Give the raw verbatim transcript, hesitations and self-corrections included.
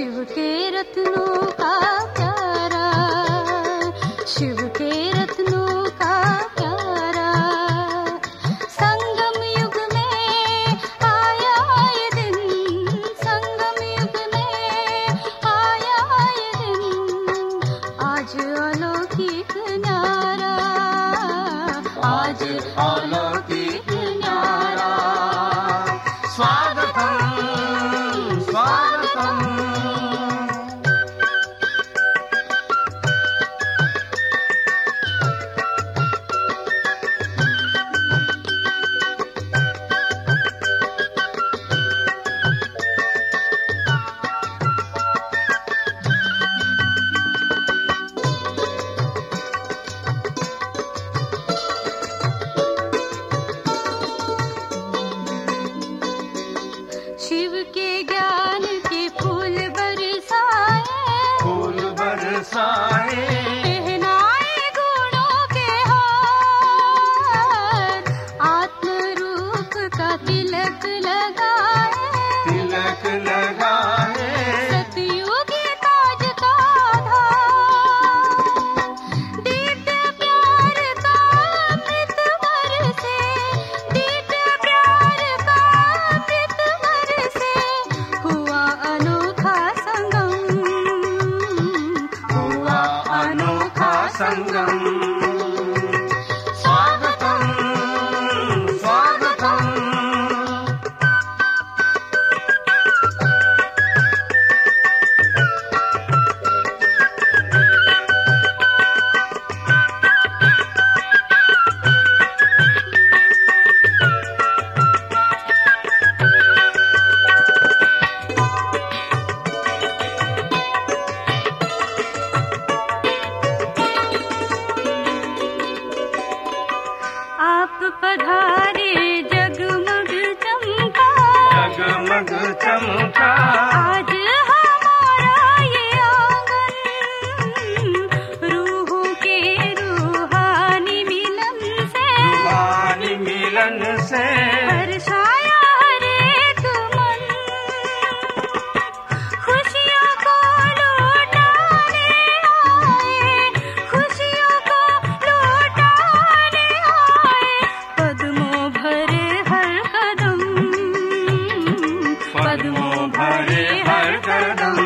शिव के रत्नों का प्यारा, शिव के रत्नों का प्यारा। संगम युग में आया ये दिन, संगम युग में आया ये दिन। आज अलौकिक न्यारा, आज अलौकिक न्यारा। स्वागतम स्वागतम। शिव के ज्ञान के फूल बरसाए, फूल बरसाए, पहनाए गुणों के हार। आत्म रूप का तिलक लगाए, तिलक लगाए, सतयुगी ताज का धार। दिव्य प्यार का अमृत बरसे, दिव्य प्यार का अमृत बरसे। हुआ अनोखा संगम, हुआ अनोखा संगम। स्वागतम स्वागतम। आप पधारे जगमग चमका, जगमग चमका, आज हमारा ये आंगन। रूहों के रूहानी मिलन से, रूहानी मिलन से, हर्षाया हर एक मन। खुशियों को लौटाने आए, खुशियों को लौटाने आए। पद्मों भरे हर कदम, पद्मों भरे हर कदम।